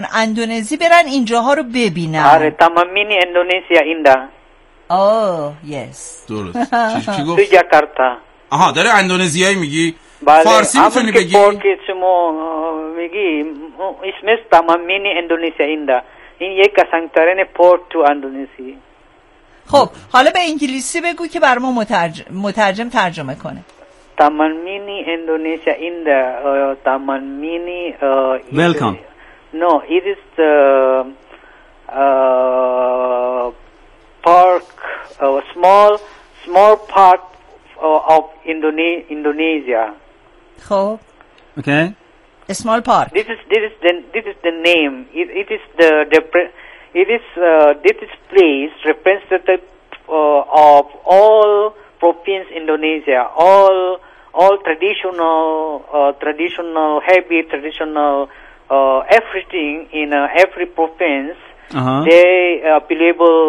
اندونزی برن اینجاها رو ببینن. آره Taman Mini Indonesia Indah. یس درست. چی گفت؟ تو جاکارتا. آها داره اندونزیایی میگی؟ بله. فارسی میتونی بگی؟ که شما میگی اسمش Taman Mini Indonesia Indah. این یک کسانگترین پورت تو اندونزی. خب حالا به انگلیسی بگو که بر ما مترجم ترجمه کنه. Taman Mini Indonesia Indah. Taman Mini. Welcome. No, it is the park, small part of Indonesia. خب. Okay. A small park. This is the name. It is place representative of all province Indonesia. All traditional habit, traditional everything in every province. They available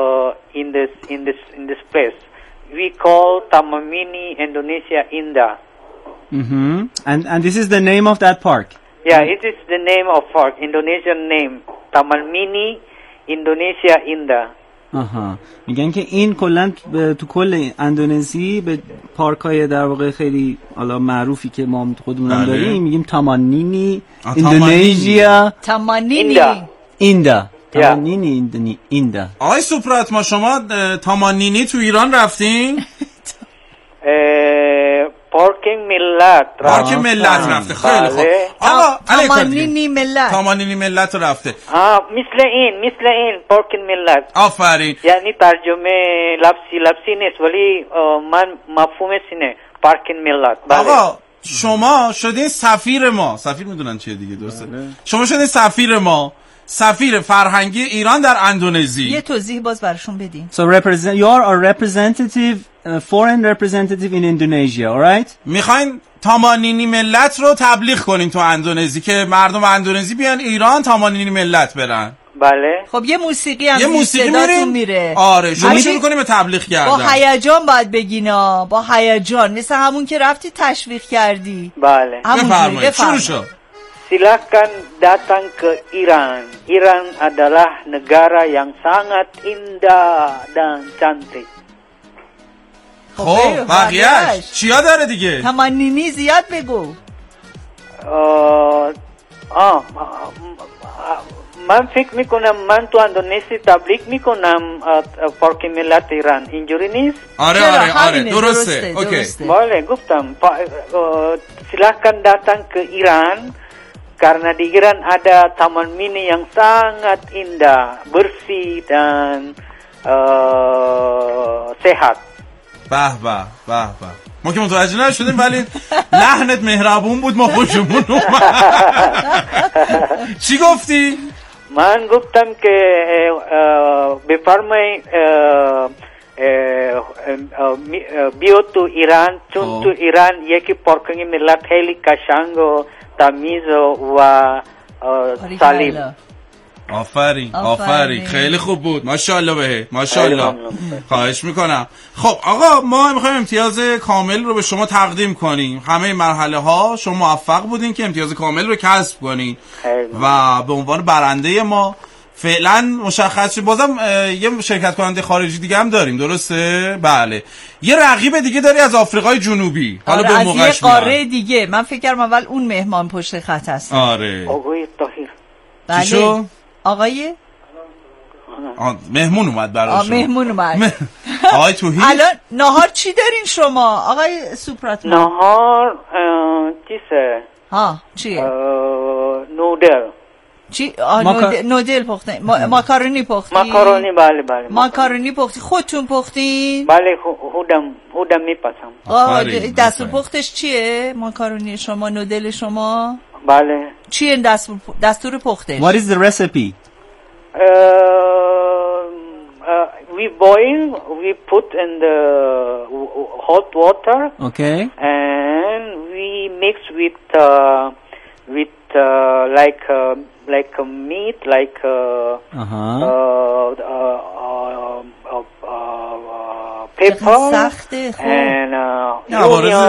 in this place. We call Taman Mini Indonesia Indah. And this is the name of that park. Yeah, it is the name of park, Indonesian name, Taman Mini Indonesia Indah. میگن که این کلا تو کل اندونزی به پارک‌های در واقع خیلی حالا معروفی که ما خودمون داریم میگیم تامانینی اندونزیا تامانینی ایندا تامانینی ایندا. آقای سوپرات ما شما تامانینی تو ایران رفتین؟ پارک ملت رفته. خیلی خوب. تامانینی ملت رفته. مثل این پارک ملت. آفرین. یعنی ترجمه لفظی نیست ولی من مفهومش اینه پارک ملت. آقا شما شدین سفیر ما. سفیر میدونن چیه دیگه درسته؟ شما شدین سفیر ما. سفیر فرهنگی ایران در اندونزی. یه توضیح باز براشون بدین. So you are a representative, foreign representative in Indonesia, all right? میخواین تامانینی ملت رو تبلیغ کنین تو اندونزی که مردم اندونزی بیان ایران تامانینی ملت برن. بله. خب یه موسیقی هم صداتون میره. آره شما شروع کنیم به تبلیغ کردن. با هیجان باید بگینا، با هیجان مثل همون که رفتی تشویق کردی. بله. بفرمایید. شروع شد. Silakan datang ke Iran. Iran adalah negara yang sangat indah dan cantik. خب بقیه‌اش چیا داره دیگه؟ تامانینی زیاد بگو. من فکر میکنم من تو اندونزی تبلیغ میکنم پارک ملت ایران. اینجوری نیست؟ آره درسته. اوکی. بله گفتم silakan datang ke Iran. Karena di Iran ada taman mini yang sangat indah, bersih dan sehat. به ما که متوجه نشدیم ولی لحنت مهربون بود ما خوشمون اومد. چی گفتی؟ من گفتم که بفرمای بیا تو ایران چون تو ایران یکی پارکینگ ملت خیلی قشنگ و تمیز و سالم. آفرین خیلی خوب بود. ماشاءالله بهت. ماشاءالله. خواهش میکنم. خب آقا ما میخوایم امتیاز کامل رو به شما تقدیم کنیم. همه مرحله ها شما موفق بودین که امتیاز کامل رو کسب کنین و به عنوان برنده ما فعلا مشخص شد. بازم یه شرکت کننده خارجی دیگه هم داریم درسته؟ بله. یه رقیب دیگه داری از آفریقای جنوبی. حالا به موقعش میاد. از یه قاره دیگه. من فکر کردم اول اون مهمان پشت خط هست. آره. آقای طاهر. بله. چی شو؟ آقای مهمون اومد برای شما. مهمون اومد. آقای توهی. الان نهار چی دارین شما؟ آقای سوپرات. نهار چیه؟ چیه؟ نودل. چی؟ نودل پخته. ماکارونی پختی؟ ماکارونی بله. ماکارونی پختی. خودتون پختین؟ بله خودم میپسم. دستور پختش چیه؟ ماکارونی شما، نودل شما؟ بله. چیه دستور پختش؟ What is the recipe? We put in the hot water. Okay. And we mix with like a meat, like pepper and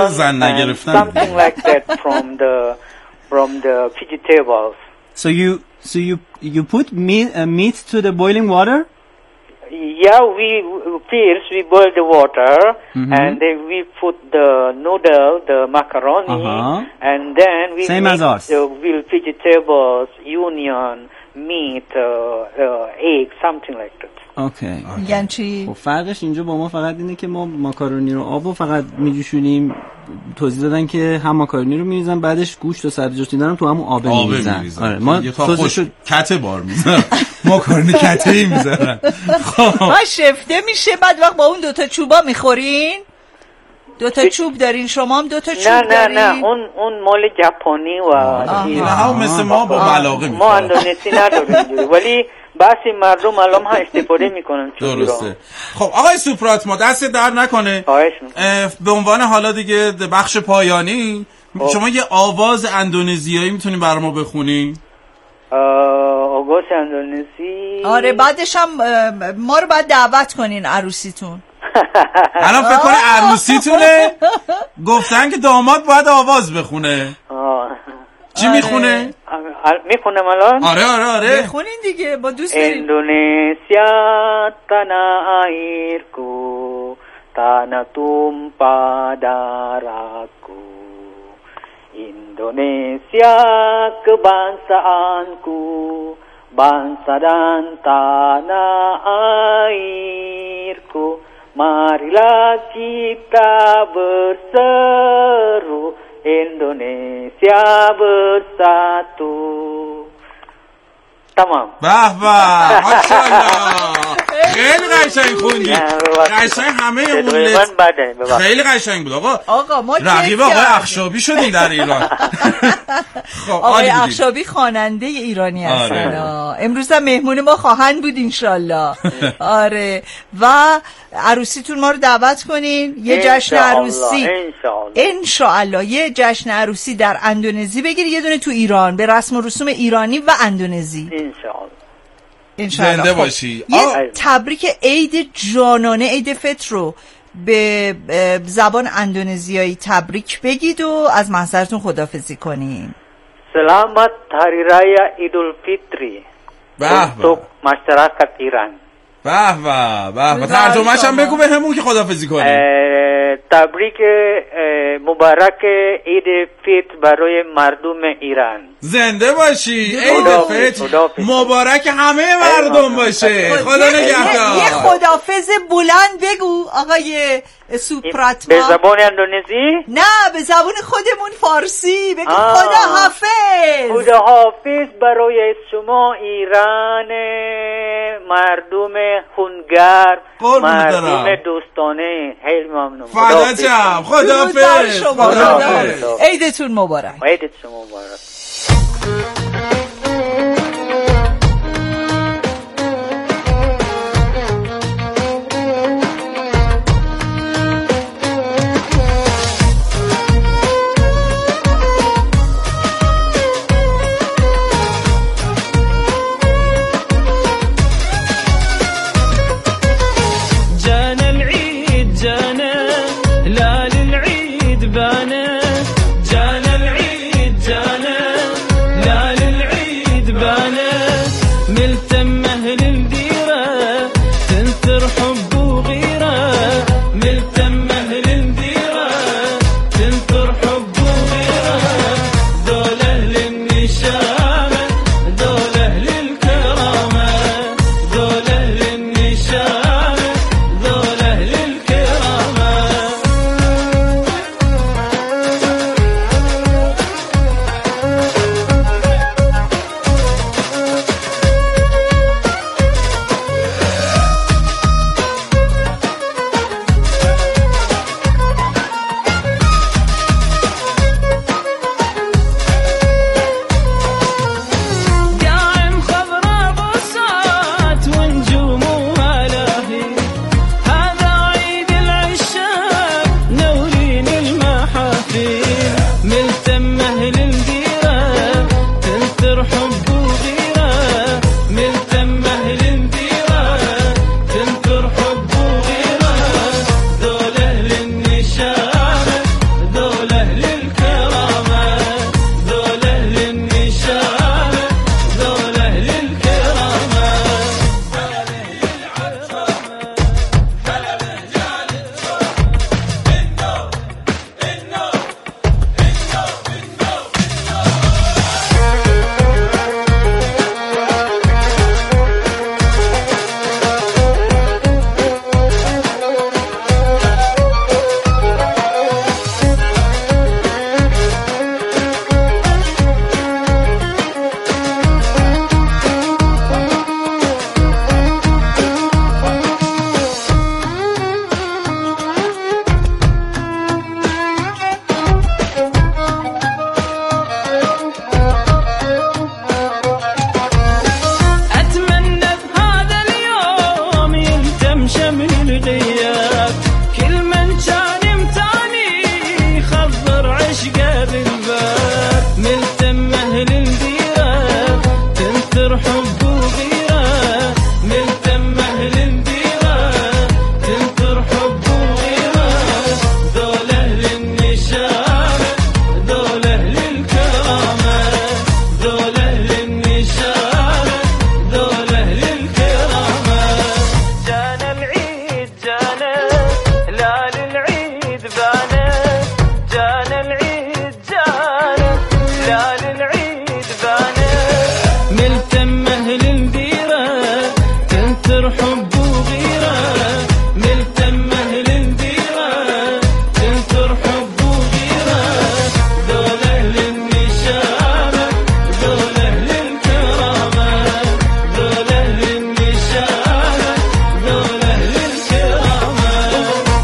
something like that from the vegetables. So So you put meat to the boiling water? Yeah, first we boil the water, and then we put the noodle, the macaroni, and then we mix the vegetables, onion, meat, egg, something like that. اوکی. یعنی چی؟ خب فرقش اینجا با ما فقط اینه که ما ماکارونی رو آبو فقط میجوشونیم. توضیح دادن که هم ماکارونی رو میریزن بعدش گوشت و سبزیجات اینا رو تو همون آب میریزن. آره ما سسشو کته بار میزنن. ماکارونی کته‌ای میزنن. ما شفته میشه بعد وقت با اون دوتا چوبا میخورین؟ دوتا چوب دارین شما هم دوتا چوب دارین؟ نه اون مال ژاپنی و اینا مثل ما با ملاقه میخورن. ما اندونزی نداریم ولی بعضی مردم الان ها استفاده میکنن. درسته. خب آقای سوپراتما دست در نکنه. به عنوان حالا دیگه بخش پایانی شما یه آواز اندونزیایی میتونین برای ما بخونی؟ آواز اندونزی؟ آره بعدش هم ما رو باید دعوت کنین عروسیتون. الان فکر کنه عروسیتونه گفتن که داماد باید آواز بخونه. چی میخونه؟ میخونم الان؟ آره بخونین دیگه با دوست داریم. Indonesia tanah airku tanah tumpah darahku Indonesia kebangsaanku bangsa dan tanah airku marilah kita berseru Indonesia bersatu. تمام. به به ماشاءالله. خیلی قشنگ خوندی. قشنگ همه اون خیلی قشنگ بود آقا ما رقیب آقای اخشابی شدیم در ایران. خب آقای اخشابی خواننده ایرانی هستن. امروز هم مهمون ما خواهند بود انشالله. آره و عروسیتون ما رو دعوت کنین یه جشن عروسی انشالله یه جشن عروسی در اندونزی بگیری یه دونه تو ایران به رسم و رسوم ایرانی و اندونزی انشالله. زنده باشی. یه تبریک عید جانانه عید فطر رو به زبان اندونزیایی تبریک بگید و از محضرتون خداحافظی کنین. Selamat Hari Raya Idul Fitri untuk masyarakat Iran. به ترجمه‌اش هم بگو بهمون که خداحافظی کنیم. تبریک مبارک عید فطر برای مردم ایران. زنده باشی. عید فطر مبارک همه مردم باشه. خدا نگهدار. یه خداحافظ بلند بگو آقای سوپراتما. به زبان اندونزی؟ نه به زبان خودمون فارسی بگو خداحافظ. خداحافظ برای شما ایران مردم خونگرم مردم دوستانه. خیلی ممنون. فداچم. خداحافظ. عیدتون مبارک. عیدتون مبارک. حب وغيرة ملتم أهل الديرة تنطر حب وغيرة دول أهل النشامة دول أهل الكرامة دول أهل النشامة دول أهل الكرامة جانا العيد جانا هلال العيد بانا جانا العيد جانا هلال العيد بانا ملتم أهل الديرة تنثر حب وغيرة ملتم أهل الديرة تنثر حب وغيرة دول أهل النشامة دول أهل الكرامة دول أهل النشامة دول أهل الكرامة.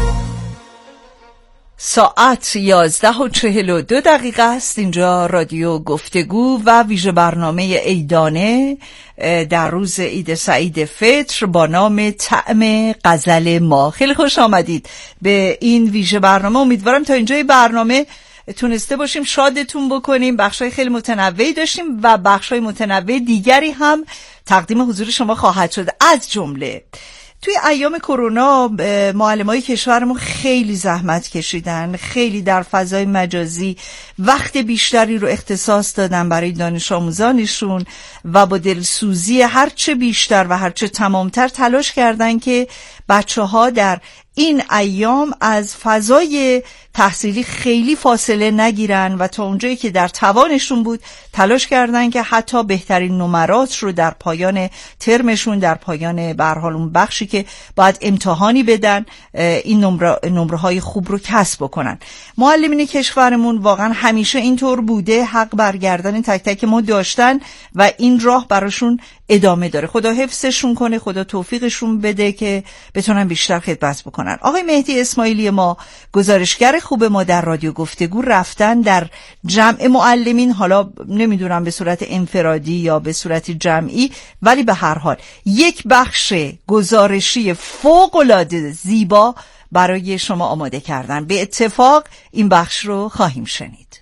ساعت 11:42 است. اینجا رادیو گفتگو و ویژه برنامه عیدانه در روز عید سعید فطر با نام طعم غزل ما. خیلی خوش آمدید به این ویژه برنامه. امیدوارم تا اینجای برنامه تونسته باشیم شادتون بکنیم. بخشای خیلی متنوعی داشتیم و بخشای متنوع دیگری هم تقدیم حضور شما خواهد شد. از جمله توی ایام کرونا معلمای کشورمون خیلی زحمت کشیدن، خیلی در فضای مجازی وقت بیشتری رو اختصاص دادن برای دانش آموزانشون و با دلسوزی هرچه بیشتر و هرچه تمامتر تلاش کردن که بچه‌ها در این ایام از فضای تحصیلی خیلی فاصله نگیرن و تا اونجایی که در توانشون بود تلاش کردن که حتی بهترین نمرات رو در پایان ترمشون، در پایان به هر حال اون بخشی که باید امتحانی بدن، این نمره‌های خوب رو کسب بکنن. معلمین کشورمون واقعا همیشه اینطور بوده، حق برگردن تک تک ما داشتن و این راه براشون ادامه داره. خدا حفظشون کنه، خدا توفیقشون بده که بتونن بیشتر خدمت بکنن. آقای مهدی اسماعیلی ما، گزارشگر خوب ما در رادیو گفتگو، رفتن در جمع معلمین، حالا نمیدونم به صورت انفرادی یا به صورت جمعی، ولی به هر حال یک بخش گزارشی فوق‌العاده زیبا برای شما آماده کردن. به اتفاق این بخش رو خواهیم شنید.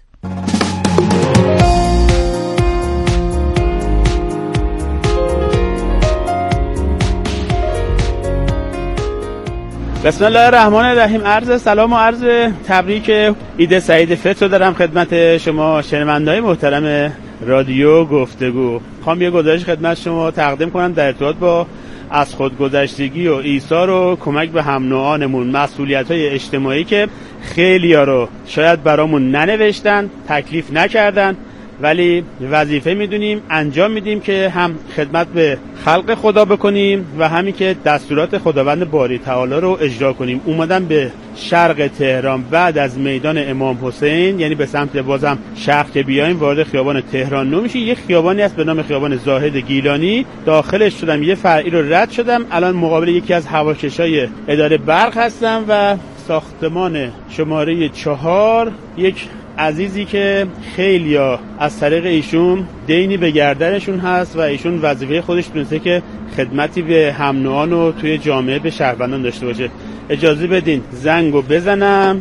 بسم الله الرحمن الرحیم. عرض سلام و عرض تبریک عید سعید فطر دارم خدمت شما شنونده‌های محترم رادیو گفتگو. میخوام یه گزارش خدمت شما تقدیم کنم در ارتباط با از خودگذشتگی و ایثار و کمک به هم نوعانمون، مسئولیت‌های اجتماعی که خیلی‌ها رو شاید برامون ننوشتن، تکلیف نکردن، ولی وظیفه میدونیم انجام میدیم که هم خدمت به خلق خدا بکنیم و همین که دستورات خداوند باری تعالی رو اجرا کنیم. اومدن به شرق تهران بعد از میدان امام حسین، یعنی به سمت بازم شرق که بیایم وارد خیابان تهران نو میشه. یه خیابانی هست به نام خیابان زاهد گیلانی، داخلش شدم، یه فرعی رو رد شدم، الان مقابل یکی از هواکشای اداره برق هستم و ساختمان شماره 4 یک عزیزی که خیلیا از طریق ایشون دینی به گردنشون هست و ایشون وظیفه خودش دونسته که خدمتی به هم نوعان و توی جامعه به شهروندان داشته باشه. اجازه بدین زنگو بزنم.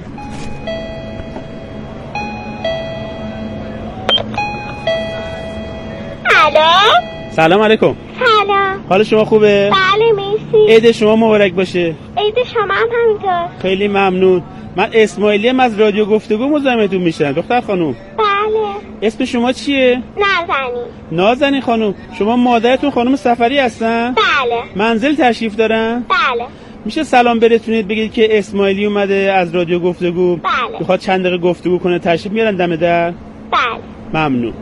سلام علیکم. سلام. حال شما خوبه؟ بله مرسی. عید شما مبارک باشه. عید شما هم همینطور. خیلی ممنون. من اسماعیلیم از رادیو گفتگو مزاحمتون میشم دختر خانم. بله. اسم شما چیه؟ نازنین. نازنین خانم. شما مادرتون خانم سفری هستن؟ بله. منزل تشریف دارن؟ بله. میشه سلام برسونید بگید که اسماعیلی اومده از رادیو گفتگو؟ بله. میخواد چند دقیقه گفتگو کنه، تشریف میارن دم در؟ بله. ممنون.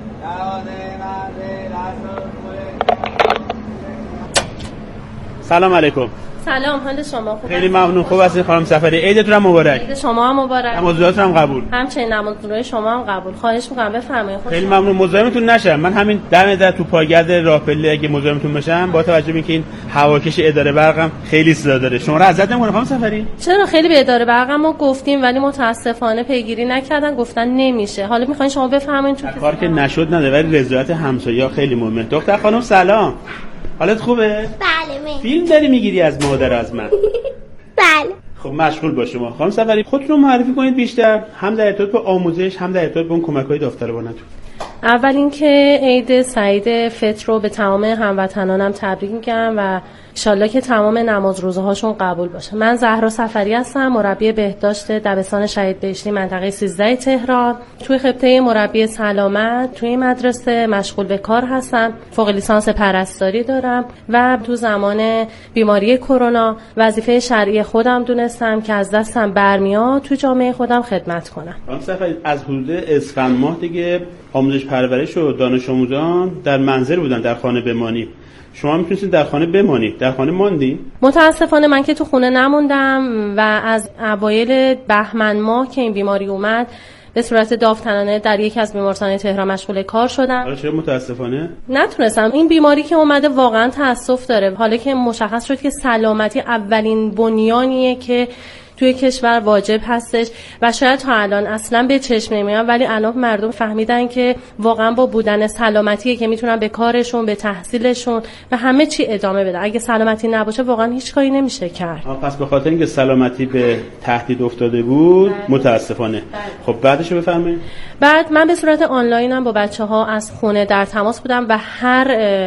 سلام علیکم. سلام، حال شما خوبه؟ خیلی ممنون. خوب هستید خانم سفری؟ عیدتون هم مبارک. عید شما هم مبارک. نمازاتون هم قبول. همچنین نمازهای شما هم قبول. خواهش می‌کنم بفرمایید. خیلی ممنون. مزاحمتون نشم. من همین دم در تو پاگرد راهپله اگه مزاحمتون بشم با توجه به اینکه این هواکش اداره برقم خیلی صدا داره. شما رو عزت نمی‌کنم خانم سفری؟ چرا؟ خیلی به اداره برقم ما گفتیم ولی متاسفانه پیگیری نکردن، گفتن نمیشه. حالا می‌خواین شما بفرمایید چون کار که نشد نده، ولی رضایت همسایه‌ها خیلی مهمه. دختر خانم سلام. حالت خوبه؟ بله. فیلم داری میگیری از مادر از من؟ بله. خب مشغول باش شما. خانم سفری خودتون رو معرفی کنید بیشتر، هم در ارتباط با آموزش هم در ارتباط با اون کمک‌های داوطلبانه‌تون. اول اینکه عید سعید فطر رو به تمام هموطنانم تبریک میگم و انشالله که تمام نماز روزه هاشون قبول باشه. من زهرا سفری هستم، مربی بهداشت دبستان شهید بهشتی منطقه 13 تهران. توی خطه مربی سلامت توی مدرسه مشغول به کار هستم. فوق لیسانس پرستاری دارم و تو زمان بیماری کرونا وظیفه شرعی خودم دونستم که از دستم برمیاد تو جامعه خودم خدمت کنم. سفری از حدود اسفند ماه دیگه آموزش پرورش و دانش آموزان در منزل بودن، در خانه بمانی. شما میتونستید در خانه بمانید، در خانه ماندی؟ متاسفانه من که تو خونه نموندم و از اوایل بهمن ماه که این بیماری اومد به صورت داوطلبانه در یکی از بیمارستان‌های تهران مشغول کار شدم. حالا چرا متاسفانه؟ نتونستم. این بیماری که اومده واقعا تأسف داره. حالا که مشخص شد که سلامتی اولین بنیانیه که توی کشور واجب هستش و شاید تا الان اصلا به چشم نمیاد، ولی الان مردم فهمیدن که واقعا با بودن سلامتیه که میتونن به کارشون، به تحصیلشون و همه چی ادامه بدن. اگه سلامتی نباشه واقعا هیچ کاری نمیشه کرد. پس به خاطر اینکه سلامتی به تهدید افتاده بود متاسفانه. خب بعدش بفرمایید. بعد من به صورت آنلاینم با بچه‌ها از خونه در تماس بودم و هر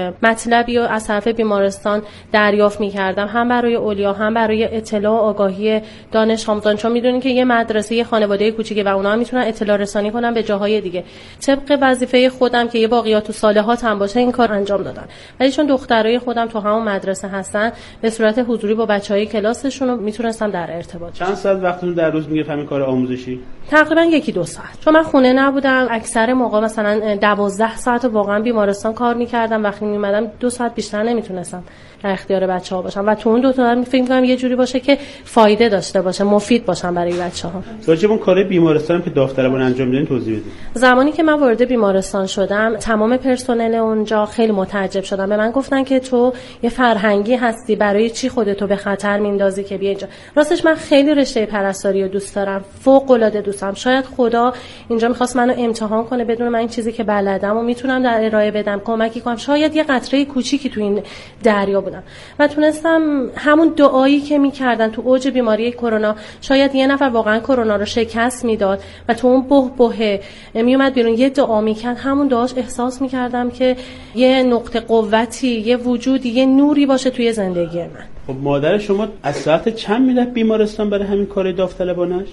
مطلبی رو از طرف بیمارستان دریافت می‌کردم، هم برای اولیا هم برای اطلاع و آگاهی دانش آموزان، چون میدونین که یه مدرسه یه خانواده کوچیکه و اونا هم میتونن اطلاع رسانی کنن به جاهای دیگه. طبق وظیفه خودم که یه باقیات و صالحات هم باشه این کار انجام دادن. ولی چون دخترای خودم تو همون مدرسه هستن به صورت حضوری با بچهای کلاسشون رو میتونستم در ارتباط. چند ساعت وقتتون در روز میگه همین کار آموزشی؟ تقریبا 1-2 ساعت. چون من خونه نبودم، اکثر موقع مثلا 12 ساعت واقعا بیمارستان کار میکردم. وقتی میومدم 2 ساعت بیشتر نمیتونستم در اختیار بچه‌ها باشم و تو اون 2 تا فکر می‌کنم یه جوری باشه که فایده داشته باشه، مفید باشن برای بچه‌ها. راجع به اون کار بیمارستان که داوطلبانه انجام میدین توضیح بدید. زمانی که من وارد بیمارستان شدم تمام پرسنل اونجا خیلی متعجب شدن. به من گفتن که تو یه فرهنگی هستی، برای چی خودتو به خطر میندازی که بیا اینجا. راستش من خیلی رشته پرستاری رو دوست دارم، فوق‌العاده دوست دارم. شاید خدا اینجا می‌خواست منو امتحان کنه بدون من این چیزی که بلدم و میتونم در ارائه بدم کمکی کنم. شاید یه قطره کوچیکی تو این دریا بودم و تونستم همون دعایی که می‌کردن تو اوج بیماری کرونا، شاید یه نفر واقعا کرونا رو شکست میداد و تو اون بهبه میومد بیرون یه دعا میکرد، همون دعاش احساس میکردم که یه نقطه قوتی، یه وجودی، یه نوری باشه توی زندگی من. خب مادر شما از ساعت چند میره بیمارستان برای همین کار داوطلبانش؟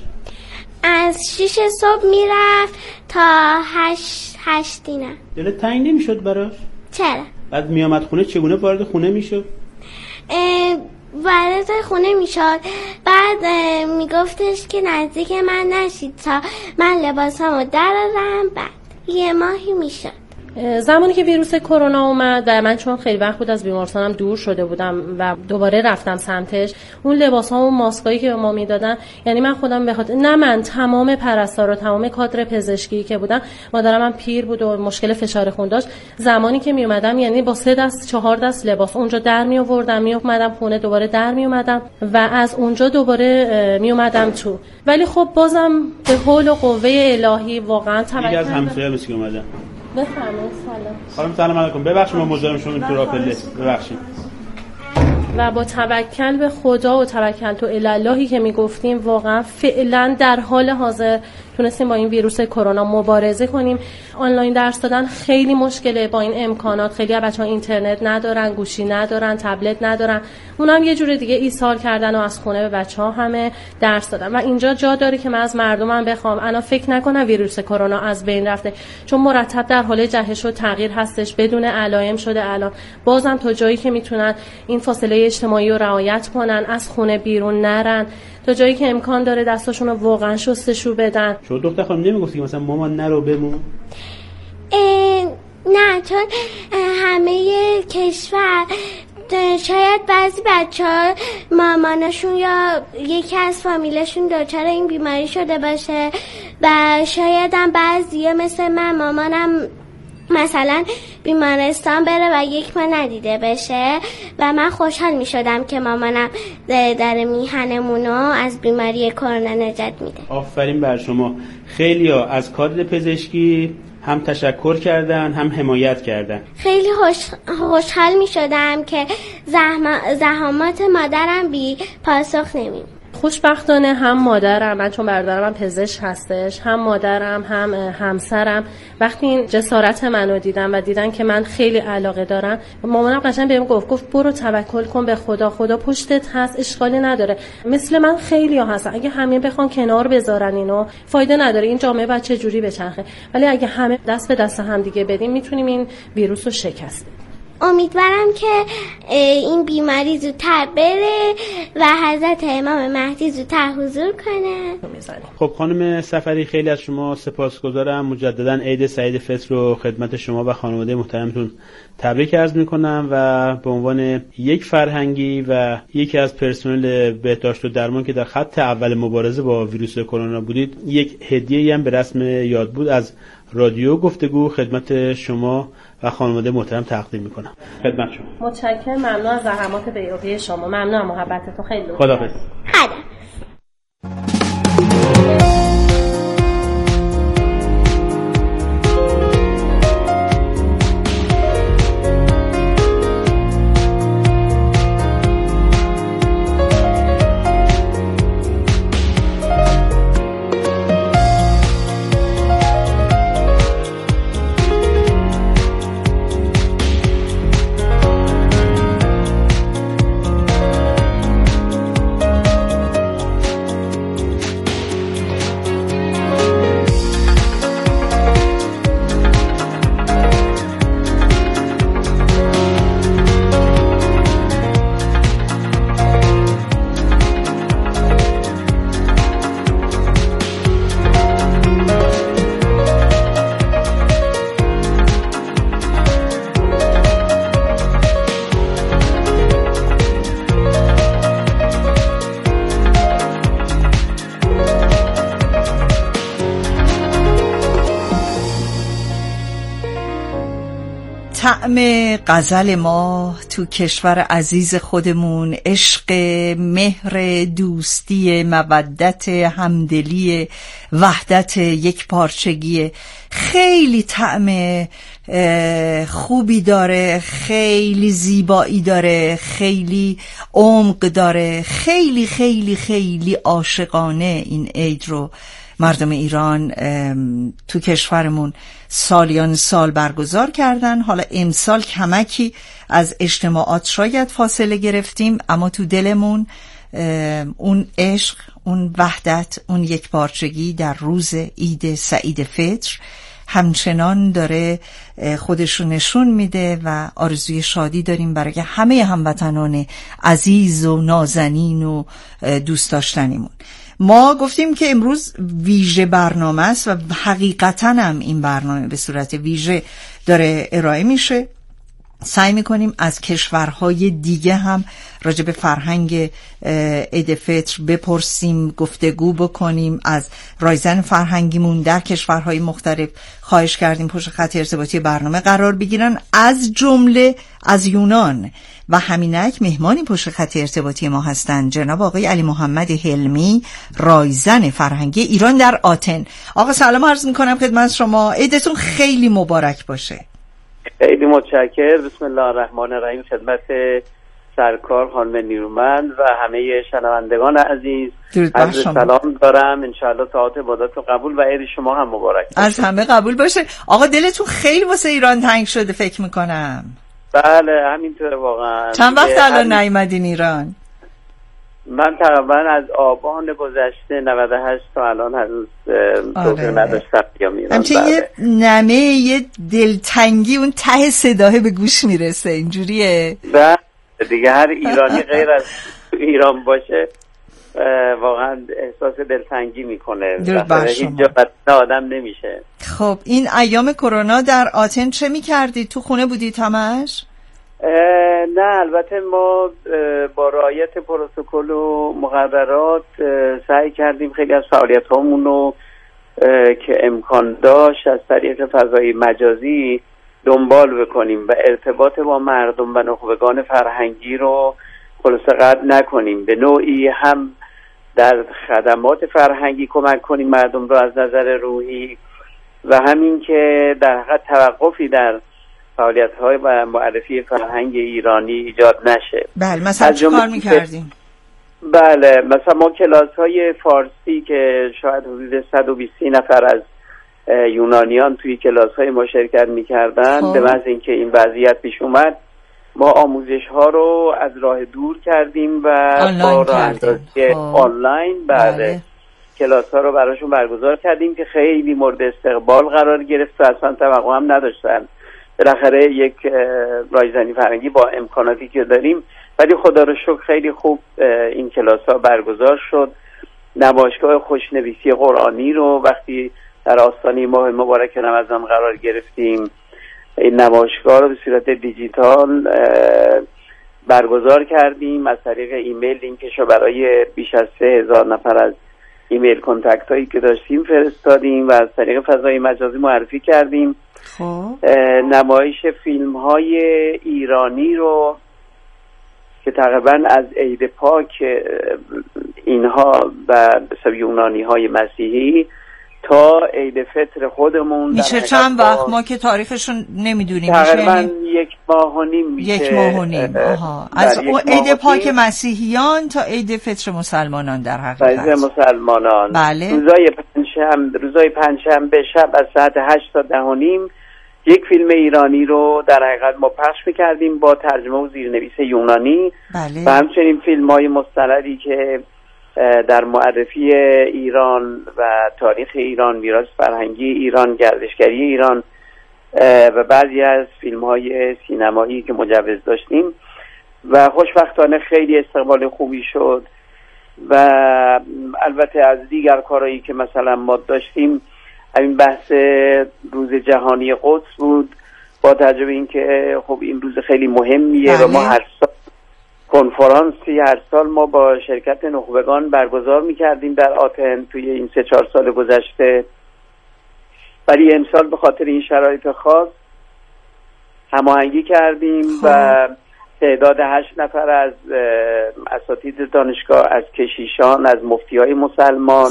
از 6 صبح میرفت تا 8 نه. دلت تنگ نمیشد براش؟ چرا؟ بعد میامد خونه چگونه وارد خونه میشد؟ وارد خونه میشد، بعد میگفتش که نزدیک من نشید تا من لباسامو درارم. بعد یه ماهی میشد. زمانی که ویروس کرونا اومد و من چون خیلی وقت بود از بیمارستانم دور شده بودم و دوباره رفتم سمتش، اون لباس‌ها و ماسکایی که به ما میدادن، یعنی من خودم به خاطر نه من تمام پرستارا و تمام کادر پزشکی که بودن، مادرم هم پیر بود و مشکل فشار خون داشت، زمانی که می اومدم یعنی با 3 دست 4 دست لباس اونجا در می آوردم، می اومدم خونه دوباره در می اومدم و از اونجا دوباره می اومدم تو. ولی خب بازم به حول و قوه الهی واقعا توکل دیگه از همسایه مسکی اومدم. بفرمایید. سلام. سلام علیکم. ببخشید ما مزاحم شدیم تو راپله. ببخشید. و با توکل به خدا و توکل تو الهی که میگفتیم واقعا فعلا در حال حاضر تونستیم با این ویروس کرونا مبارزه کنیم. آنلاین درس دادن خیلی مشکله با این امکانات. خیلی از بچه‌ها اینترنت ندارن، گوشی ندارن، تبلت ندارن. اونم یه جور دیگه ایثار کردن و از خونه به بچه‌ها همه درس دادن و اینجا جا داره که من از مردمم بخوام انا فکر نکنن ویروس کرونا از بین رفته، چون مرتب در حال جهش و تغییر هستش، بدون علائم شده. الان بازم تا جایی که میتونن این فاصله اجتماعی رو رعایت کنن، از خونه بیرون نرن، تا جایی که امکان داره دستاشون رو واقعا شستشو بدن. شما دختر خانم نمیگفتی که مثلا مامان نرو بمون؟ نه، چون همه کشور شاید بعضی بچه‌ها مامانشون یا یکی از فامیلشون دچار این بیماری شده باشه و شاید هم بعضی‌ها مثل من مامانم مثلا بیمارستان بره و یک ماه ندیده بشه و من خوشحال می شدم که مامانم در میهنمونو از بیماری کرونا نجات میده. آفرین بر شما. خیلیا از کادر پزشکی هم تشکر کردن هم حمایت کردن. خیلی خوشحال می شدم که زحمات مادرم بی پاسخ نمیم. خوشبختانه هم مادرم، من چون برادرم هم پزشک هستش، هم مادرم هم همسرم وقتی این جسارت منو دیدن و دیدن که من خیلی علاقه دارم، مامانم قشنگ بهم گفت برو توکل کن به خدا، خدا پشتت هست، اشکالی نداره. مثل من خیلی‌ها هستن اگه همه بخوان کنار بذارن اینو فایده نداره، این جامعه بعد چه جوری بچرخه، ولی اگه همه دست به دست هم دیگه بدیم میتونیم این ویروس رو شکست بدیم. امیدوارم که این بیماری زودتر بره و حضرت امام مهدی زودتر حضور کنه. خب خانم سفری خیلی از شما سپاسگزارم. مجددا عید سعید فطر رو خدمت شما و خانواده محترمتون تبریک عرض میکنم و به عنوان یک فرهنگی و یکی از پرسنل بهداشت و درمان که در خط اول مبارزه با ویروس کرونا بودید، یک هدیه‌ای هم به رسم یاد بود از رادیو گفتگو خدمت شما و خانواده محترم تقدیم میکنم. خدمت شما. متشکرم، ممنون از زحمات بی‌روحی شما، ممنون از محبتتون، خیلی لطفا. خداحافظ. طعم غزل ما تو کشور عزیز خودمون، عشق، مهر، دوستی، مودت، همدلی، وحدت، یک پارچگی، خیلی طعم خوبی داره، خیلی زیبایی داره، خیلی عمق داره، خیلی خیلی خیلی عاشقانه این عید رو مردم ایران تو کشورمون سالیان سال برگزار کردن. حالا امسال کمکی از اجتماعات شاید فاصله گرفتیم، اما تو دلمون اون عشق، اون وحدت، اون یکپارچگی در روز عید سعید فطر همچنان داره خودشو نشون میده و آرزوی شادی داریم برای همه هموطنان عزیز و نازنین و دوست داشتنیمون. ما گفتیم که امروز ویژه برنامه است و حقیقتاً هم این برنامه به صورت ویژه داره ارائه میشه. سعی میکنیم از کشورهای دیگه هم راجع به فرهنگ عید فطر بپرسیم، گفتگو بکنیم. از رایزن فرهنگیمون در کشورهای مختلف خواهش کردیم پشت خط ارتباطی برنامه قرار بگیرن، از جمله از یونان، و همینک مهمانی پشت خط ارتباطی ما هستند جناب آقای علی محمد حلمی، رایزن فرهنگی ایران در آتن. آقا سلام عرض میکنم خدمت شما، عیدتون خیلی مبارک باشه. خیلی متشکرم. بسم الله الرحمن الرحیم. خدمت سرکار خانم نیرومند و همه شنوندگان عزیز عرض سلام دارم. انشاءالله طاعات عبادات و قبول و عید شما هم مبارک باشه. از همه قبول باشه. آقا دلتون خیلی واسه ایران تنگ شده فکر میکنم. بله همینطوره واقعا. چند وقت الان نیومدین ایران؟ من تقریبا از آبان گذشته 98 تا الان هنوز توفیق نداشتم بیام ایران. همچنین یه نمه، یه دلتنگی اون ته صداه به گوش میرسه، اینجوریه؟ بله دیگه، هر ایرانی غیر از ایران باشه واقعا احساس دلتنگی میکنه، هیچ جا آدم نمیشه. خب این ایام کرونا در آتن چه میکردید؟ تو خونه بودید همش؟ نه البته ما با رعایت پروتکل و مقررات سعی کردیم خیلی از فعالیت هامون رو که امکان داشت از طریق فضای مجازی دنبال بکنیم و ارتباط با مردم و نخبگان فرهنگی رو خلاصه قطع نکنیم، به نوعی هم در خدمات فرهنگی کمک کنیم مردم رو از نظر روحی و همین که در حقیقت توقفی در فعالیت‌های و معرفی فرهنگ ایرانی ایجاد نشه. بله مثلا چه کار می‌کردیم؟ بله، مثلا ما کلاس‌های فارسی که شاید حدود 120 نفر از یونانیان توی کلاس‌های ما شرکت می‌کردن، به محض اینکه این وضعیت پیش اومد ما آموزش‌ها رو از راه دور کردیم و با راه‌اندازی آنلاین کلاس‌ها رو براشون برگزار کردیم که خیلی مورد استقبال قرار گرفت و اصلا توقع هم نداشتن. بالاخره یک رایزنی فرهنگی با امکاناتی که داریم، ولی خدا رو شکر خیلی خوب این کلاس‌ها برگزار شد. نمایشگاه خوشنویسی قرآنی رو وقتی در آستانه ماه مبارک رمضان قرار گرفتیم، این نمایشگاه رو به صورت دیجیتال برگزار کردیم. از طریق ایمیل لینکش رو برای بیش از 3000 نفر از ایمیل کانتکت هایی که داشتیم فرستادیم و از طریق فضای مجازی معرفی کردیم. نمایش فیلم های ایرانی رو که تقریبا از عید پاک اینها و یونانی های مسیحی تا عید فطر خودمون میشه چند وقت؟ ما که تاریخشون نمیدونیم. تقریبا 1 ماه و نیم میشه. 1 ماه و نیم. از عید پاک مسیحیان تا عید فطر مسلمانان در حقیقت. عید مسلمانان. بله. روزای پنجشنبه شب از ساعت 8 تا 10:30 یک فیلم ایرانی رو در حقیقت ما پخش میکردیم با ترجمه و زیرنویس یونانی. بله. و همچنین فیلم های مستندی که در معرفی ایران و تاریخ ایران، میراث فرهنگی ایران، گردشگری ایران و بعضی از فیلم های سینمایی که مجوز داشتیم و خوشبختانه خیلی استقبال خوبی شد. و البته از دیگر کارهایی که مثلا ما داشتیم، همین بحث روز جهانی قدس بود، با توجه به اینکه خب این روز خیلی مهمیه و ما هر سال کنفرانسی هر سال ما با شرکت نخبگان برگزار میکردیم در آتن توی این 3-4 سال گذشته، ولی امسال به خاطر این شرایط خاص هماهنگی کردیم و تعداد 8 نفر از اساتید دانشگاه، از کشیشان، از مفتیای مسلمان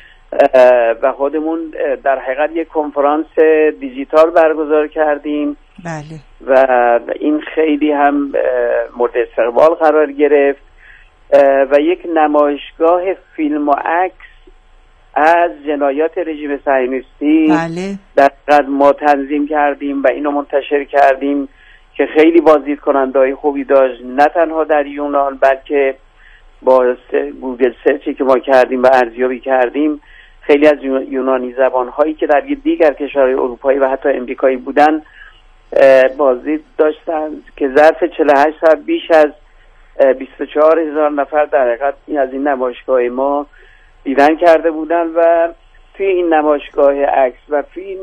و خودمون در حقیقت یک کنفرانس دیجیتال برگزار کردیم. بله. و این خیلی هم مورد استقبال قرار گرفت و یک نمایشگاه فیلم و عکس از جنایات رژیم صهیونیستی بله. در حقیقت ما تنظیم کردیم و اینو منتشر کردیم که خیلی بازدید کننده‌های خوبی داشت، نه تنها در یونان بلکه با گوگل سرچی که ما کردیم و ارزیابی کردیم خیلی از یونانی زبان‌هایی که در دیگر کشورهای اروپایی و حتی امریکایی بودن بازدید داشتن که ظرف 48 ساعت بیش از 24,000 نفر در حقیقت از این نمایشگاه ما دیدن کرده بودن. و توی این نمایشگاه عکس و فیلم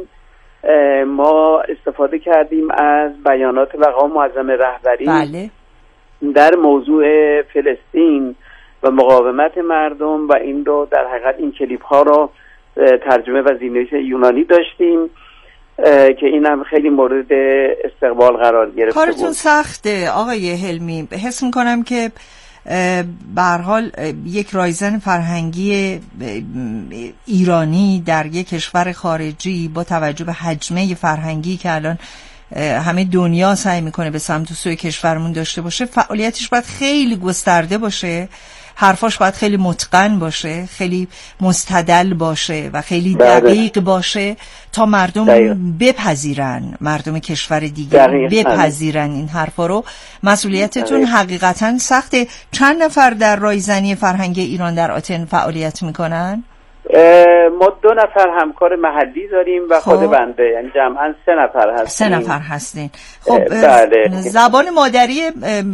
ما استفاده کردیم از بیانات مقام معظم رهبری بله. در موضوع فلسطین و مقاومت مردم و این رو در حقیقت این کلیپ ها رو ترجمه و زیرنویس یونانی داشتیم که این هم خیلی مورد استقبال قرار گرفته بود. کارتون سخته آقای حلمی، حس میکنم که به هر حال یک رایزن فرهنگی ایرانی در یک کشور خارجی با توجه به حجمه فرهنگی که الان همه دنیا سعی میکنه به سمت و سوی کشورمون داشته باشه، فعالیتش باید خیلی گسترده باشه، حرفاش باید خیلی متقن باشه، خیلی مستدل باشه و خیلی دقیق باشه تا مردم بپذیرن، مردم کشور دیگه بپذیرن این حرفا رو. مسئولیتتون حقیقتا سخته. چند نفر در رایزنی فرهنگی ایران در آتن فعالیت میکنن؟ ما 2 نفر همکار محلی داریم و خود بنده، یعنی جمعاً 3 نفر هستیم. 3 نفر هستین. خب بله. زبان مادری